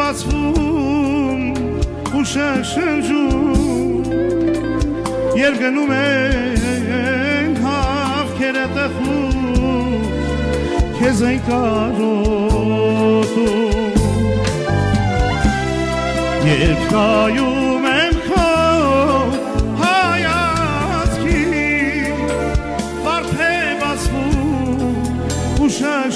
բացվում ու շշնջում երբ գնում են հավքերը տխուր քեզ են կարոտում երբ կայում եմ քո հայացքին վարդ է բացվում ու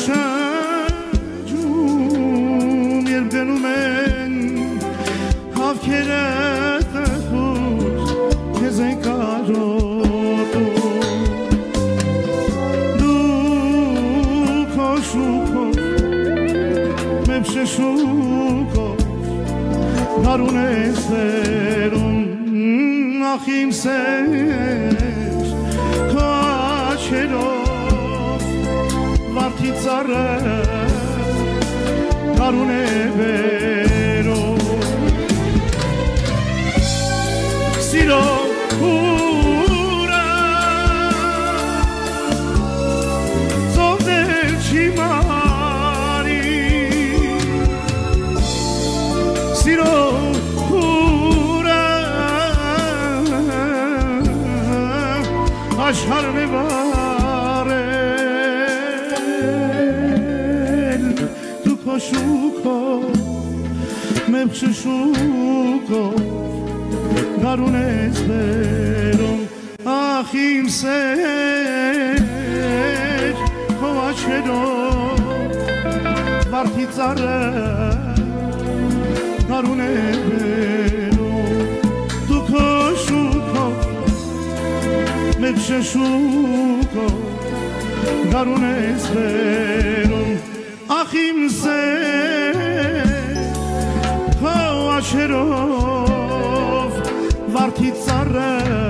շշնջում երբ գնում են հավքերը տխուր քեզ են կարոտում դու քո շուքով մեմ շշուկով Darun eserum Achim sesh Kacherov Vartitsare Darun evero Siro Ura Zovdel Chimari Siro Aşhar mevarel Tu koşuko Mepşuşuko Darun ezberom Achim ser Kovaçero Vartitsare Darun ezberom Tu koşuko Mepşuşuko Darun ezberom Achim ser Kovaçerov Vartitsare